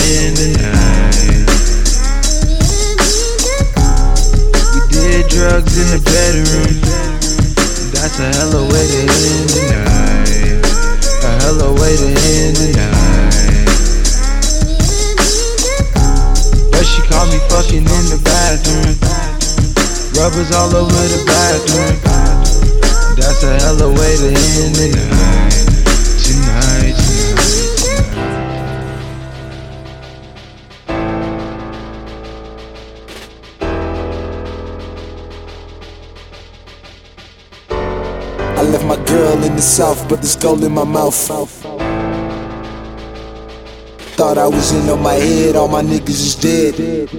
end the night. We did drugs in the bedroom. That's a hella way to end the night. A hella way to end the night. But she caught me fucking in the bathroom. Rubbers all over the bathroom. That's a hella way to end the night. Tonight, I left my girl in the south, but there's gold in my mouth. Thought I was in on my head, all my niggas is dead.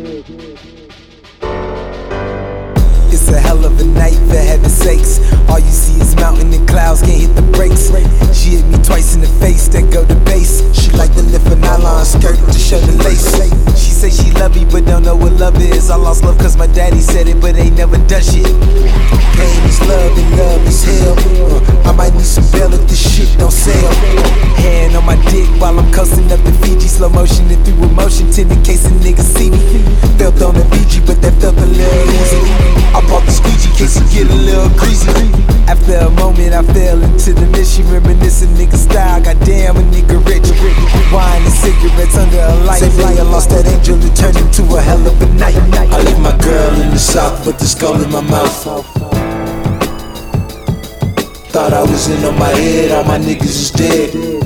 It's a hell of a night, for heaven's sakes. All you see is mountain and clouds, can't hit the brakes. She hit me twice in the face, then go to base. She like to lift a nylon skirt to show the lace. She say she love me, but don't know what love is. I lost love cause my daddy said it, but ain't never done shit. Pain is love and love is hell. I might need some bail if this shit don't sell. Hand on my dick while I'm coasting up the Fiji. Slow motion and through emotion, 10 in case a nigga see me. Felt on the BG, but that felt a little easy. I bought the squeegee case it get a little greasy. After a moment I fell into the mission, reminiscing nigga style. Goddamn, a nigga rich. Wine and cigarettes under a light. Say I lost that angel, it turned into a hell of a night. I left my girl in the south, but there's gold in my mouth. Thought I was in on my head, all my niggas is dead.